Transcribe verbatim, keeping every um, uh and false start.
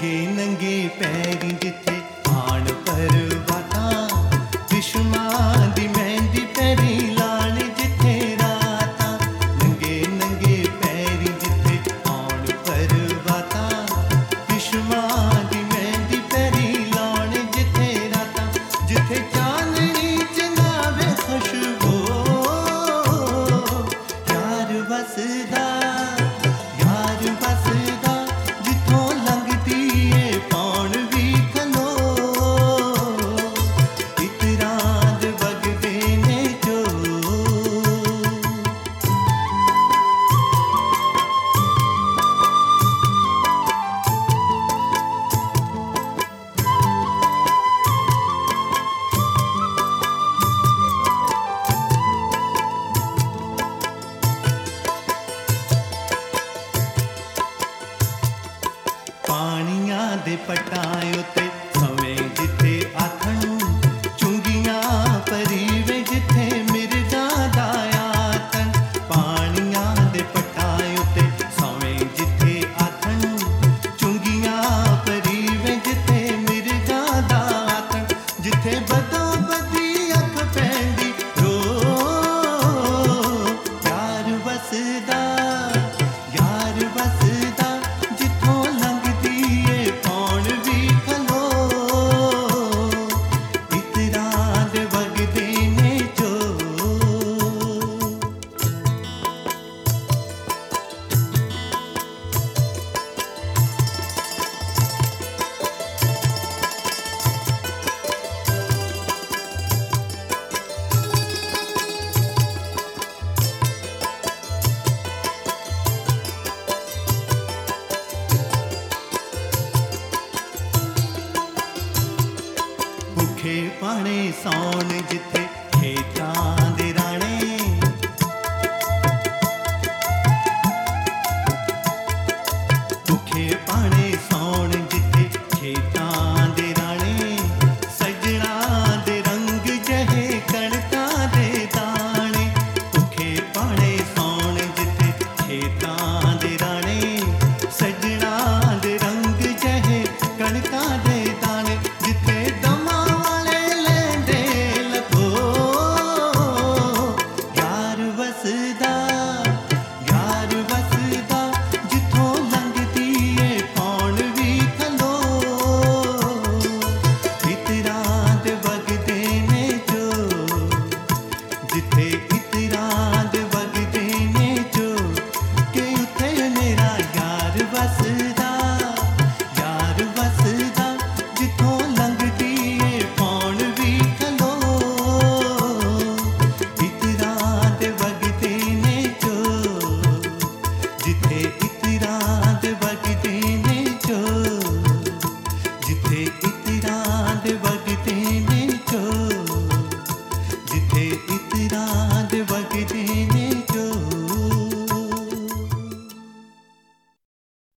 नंगे नंगे पैरी जिथे आण परवाता विश्वां दी मेहंदी पैरी लाण जिथे राता नंगे नंगे पैरी जिथे आण परवाता विश्वां दी मेहंदी पैरी लाण जिथे राता जिथे चांदनी चंगावे खुशबू यार वसदा यार वसदा जिथों लंघदी ए पौण भी खलो इतरां दे वगदे ने जो पानियां दे पटां उत्ते सवें जिथे आथण चुंगियां परीवे जिथे मिर्गां दा आतन पानियां दे पटां उत्ते सवें जिथे आथण चुंगियां परीवे जिथे मिर्गां दा आतन जिथे बदो बदी अख पैंदी रो यार वसदा यार वसदा जिथों लंघदी ए पौण भी खलो इतरां दे वगदे ने जो भुखे पाने सौण जिथे